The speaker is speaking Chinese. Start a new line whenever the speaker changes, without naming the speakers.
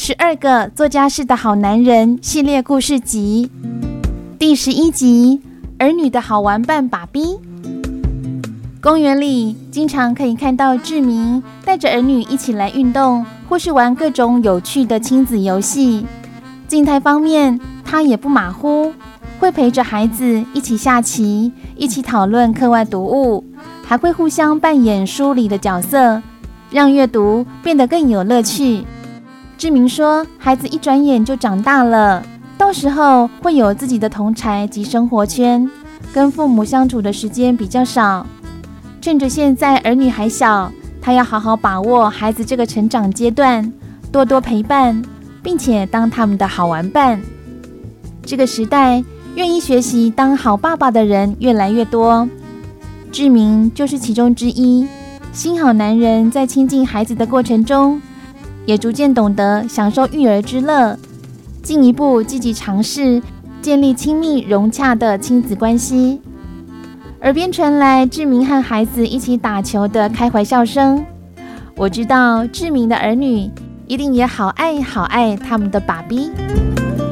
12个做家事的好男人系列故事集第11集，儿女的好玩伴爸比。公园里经常可以看到志明带着儿女一起来运动，或是玩各种有趣的亲子游戏。静态方面，他也不马虎，会陪着孩子一起下棋，一起讨论课外读物，还会互相扮演书里的角色，让阅读变得更有乐趣。志明说，孩子一转眼就长大了，到时候会有自己的同侪及生活圈，跟父母相处的时间比较少。趁着现在儿女还小，他要好好把握孩子这个成长阶段，多多陪伴，并且当他们的好玩伴。这个时代，愿意学习当好爸爸的人越来越多，志明就是其中之一。新好男人在亲近孩子的过程中，也逐渐懂得享受育儿之乐，进一步积极尝试建立亲密融洽的亲子关系。耳边传来志明和孩子一起打球的开怀笑声，我知道志明的儿女一定也好爱好爱他们的爸比。